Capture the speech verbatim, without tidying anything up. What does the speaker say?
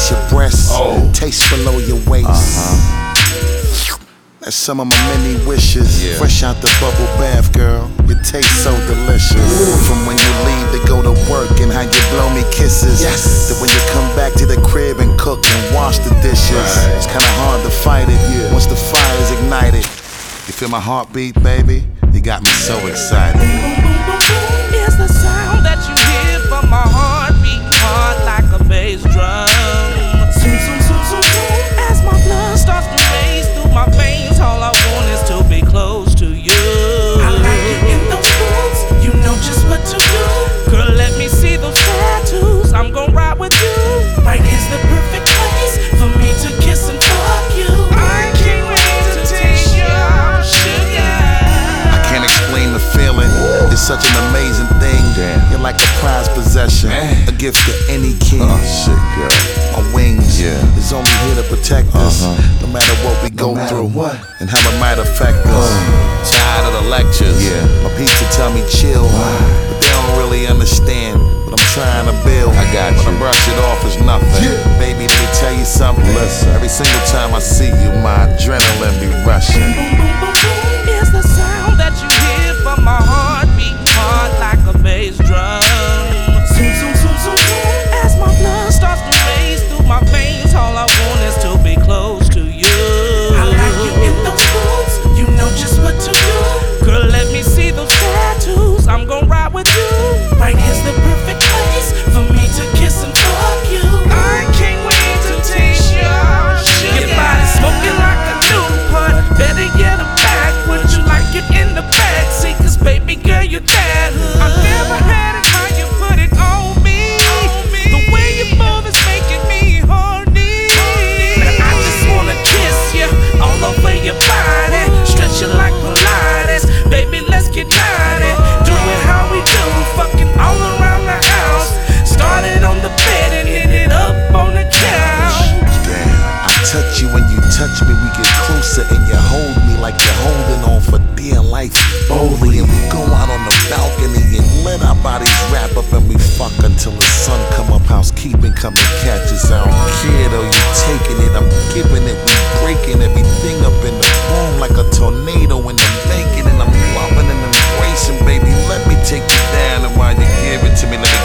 kiss your breasts, oh. taste below your waist. Uh-huh. That's some of my many wishes. Yeah. Fresh out the bubble bath, girl. You taste so delicious. Ooh. From when you leave to go to work and how you blow me kisses. Yes. To when you come back to the crib and cook and wash the dishes. Right. It's kinda hard to fight it Yeah. once the fire's ignited. You feel my heartbeat, baby? You got me so excited. It's the sound that you hear from my heartbeat, hard like a bass drum. Zoom, zoom, zoom, zoom, zoom. As my blood starts to race through my veins, all I want is to be close to you. I like you in those boots, you know just what to do. Girl, let me see those tattoos, I'm gon' ride with you. Right here's the perfect place for me to kiss and fuck you. I can't wait to taste your sugar. I can't explain the feeling. It's such an amazing thing. Damn. You're like a prized possession, Man. a gift to any king. Oh, shit, girl. My wings Yeah. is only here to protect us, Uh-huh. no matter what we go matter through what. and how it might affect us. Tired of the lectures. Yeah. My pizza tell me chill, but they don't really understand what I'm trying to build. I got When you. I brush it off, it's nothing. Yeah. Baby, let me tell you something. Listen. Every single time I see you, my adrenaline be rushing. It's the sound that you hear from my heartbeat, hard like a bass drum. Zoom, zoom, zoom, zoom, zoom. As my blood starts to race through my veins, all I want is to be close to you. I like you in those boots, you know just what to do. Girl, let me see those tattoos, I'm gon' ride with you. Right here's the perfect place for me to kiss and fuck you. I can't wait to taste your sugar. Your body smoking like a Newport, better get a back. Would you like it in the backseat? Cause baby girl, you're that hood. I never had it how you put it on me. The way you move is making me horny. And I just wanna kiss you all over your body, stretch you like Pilates. Baby, let's get naughty, do it how we do, fucking all around the house. Started on the bed and hit it up on the couch. Damn, I touch you when you touch me, we get closer and you hold me like you're holding on for dear life boldly. And we go out on the balcony and let our bodies wrap up and we fuck until the sun come up. Housekeeping come and catch us. I don't care though, you taking it, I'm giving it, we breaking everything up in the room like a tornado in the making. And I'm loving and embracing, baby, let me take you down. And while you give it to me, let me